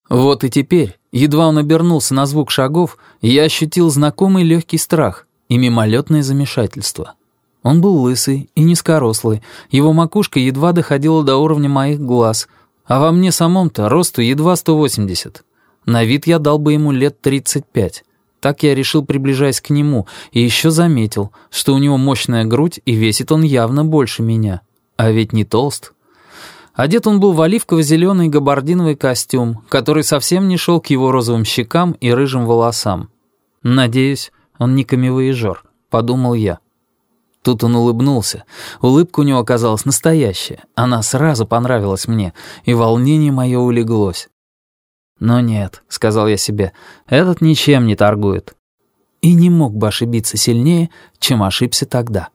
Вот и теперь, едва он обернулся на звук шагов, я ощутил знакомый легкий страх и мимолетное замешательство. Он был лысый и низкорослый, его макушка едва доходила до уровня моих глаз, а во мне самом-то росту едва 180. На вид я дал бы ему лет 35. Так я решил, приближаясь к нему, и еще заметил, что у него мощная грудь, и весит он явно больше меня. А ведь не толст. Одет он был в оливково-зеленый габардиновый костюм, который совсем не шел к его розовым щекам и рыжим волосам. «Надеюсь, он не камевояжер», — подумал я. Тут он улыбнулся. Улыбка у него оказалась настоящая. Она сразу понравилась мне, и волнение мое улеглось. «Но нет», — сказал я себе, — «этот ничем не торгует». И не мог бы ошибиться сильнее, чем ошибся тогда.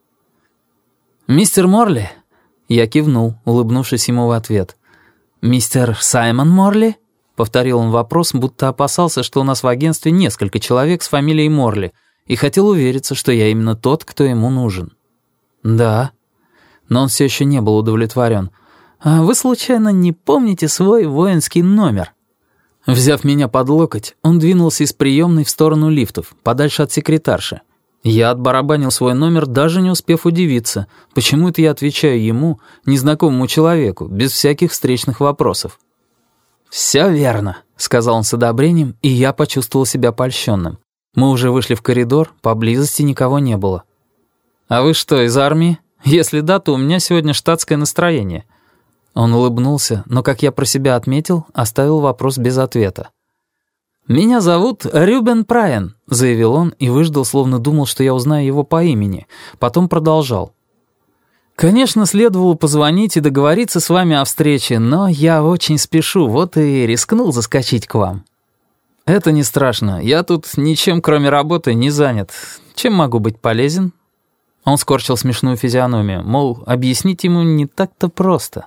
«Мистер Морли?» Я кивнул, улыбнувшись ему в ответ. «Мистер Саймон Морли?» — повторил он вопрос, будто опасался, что у нас в агентстве несколько человек с фамилией Морли, и хотел увериться, что я именно тот, кто ему нужен. «Да». Но он все еще не был удовлетворен. «А вы, случайно, не помните свой воинский номер?» Взяв меня под локоть, он двинулся из приемной в сторону лифтов, подальше от секретарши. Я отбарабанил свой номер, даже не успев удивиться, почему это я отвечаю ему, незнакомому человеку, без всяких встречных вопросов. «Все верно», — сказал он с одобрением, и я почувствовал себя польщенным. Мы уже вышли в коридор, поблизости никого не было. «А вы что, из армии? Если да, то у меня сегодня штатское настроение». Он улыбнулся, но, как я про себя отметил, оставил вопрос без ответа. «Меня зовут Рюбен Прайен», — заявил он и выждал, словно думал, что я узнаю его по имени. Потом продолжал. «Конечно, следовало позвонить и договориться с вами о встрече, но я очень спешу, вот и рискнул заскочить к вам». «Это не страшно, я тут ничем, кроме работы, не занят. Чем могу быть полезен?» Он скорчил смешную физиономию, мол, объяснить ему не так-то просто.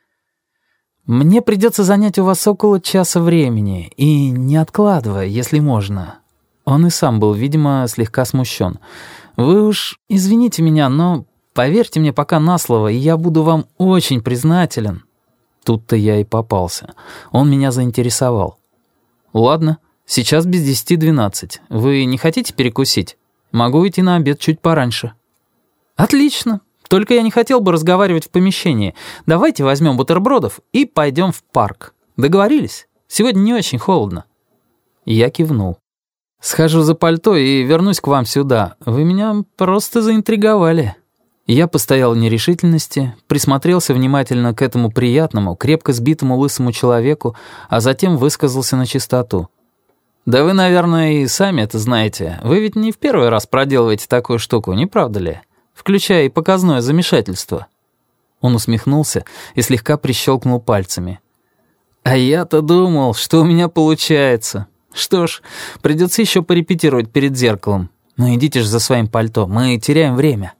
«Мне придется занять у вас около часа времени, и не откладывая, если можно». Он и сам был, видимо, слегка смущен. «Вы уж извините меня, но поверьте мне пока на слово, и я буду вам очень признателен». Тут-то я и попался. Он меня заинтересовал. «Ладно, сейчас без 10:12. Вы не хотите перекусить? Могу идти на обед чуть пораньше». «Отлично. Только я не хотел бы разговаривать в помещении. Давайте возьмем бутербродов и пойдем в парк. Договорились? Сегодня не очень холодно». Я кивнул. «Схожу за пальто и вернусь к вам сюда. Вы меня просто заинтриговали». Я постоял в нерешительности, присмотрелся внимательно к этому приятному, крепко сбитому лысому человеку, а затем высказался на чистоту. «Да вы, наверное, и сами это знаете. Вы ведь не в первый раз проделываете такую штуку, не правда ли? Включая и показное замешательство». Он усмехнулся и слегка прищелкнул пальцами. «А я-то думал, что у меня получается. Что ж, придется еще порепетировать перед зеркалом. Ну идите же за своим пальто, мы теряем время».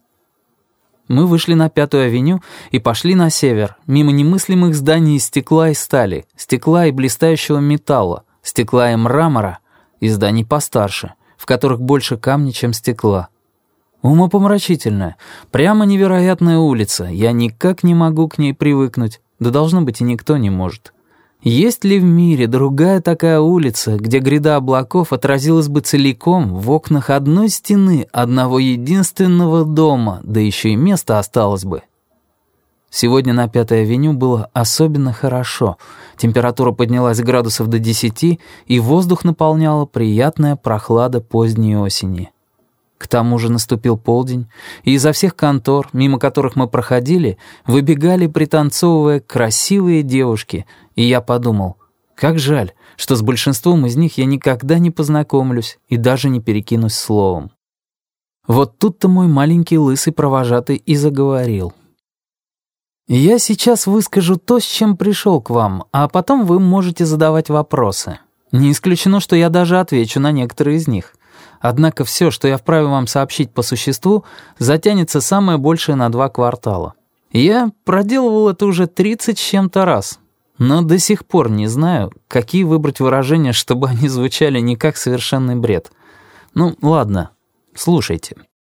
Мы вышли на 5-ю авеню и пошли на север, мимо немыслимых зданий из стекла и стали, стекла и блистающего металла, стекла и мрамора, и зданий постарше, в которых больше камня, чем стекла. Умопомрачительная, прямо невероятная улица, я никак не могу к ней привыкнуть, да должно быть и никто не может. Есть ли в мире другая такая улица, где гряда облаков отразилась бы целиком в окнах одной стены одного единственного дома, да еще и место осталось бы? Сегодня на 5-й авеню было особенно хорошо. Температура поднялась градусов до 10, и воздух наполняла приятная прохлада поздней осени. К тому же наступил полдень, и изо всех контор, мимо которых мы проходили, выбегали, пританцовывая, красивые девушки, и я подумал, как жаль, что с большинством из них я никогда не познакомлюсь и даже не перекинусь словом. Вот тут-то мой маленький лысый провожатый и заговорил. «Я сейчас выскажу то, с чем пришел к вам, а потом вы можете задавать вопросы. Не исключено, что я даже отвечу на некоторые из них. Однако все, что я вправе вам сообщить по существу, затянется самое большее на 2 квартала. Я проделывал это уже 30 с чем-то раз, но до сих пор не знаю, какие выбрать выражения, чтобы они звучали не как совершенный бред. Ну, ладно, слушайте».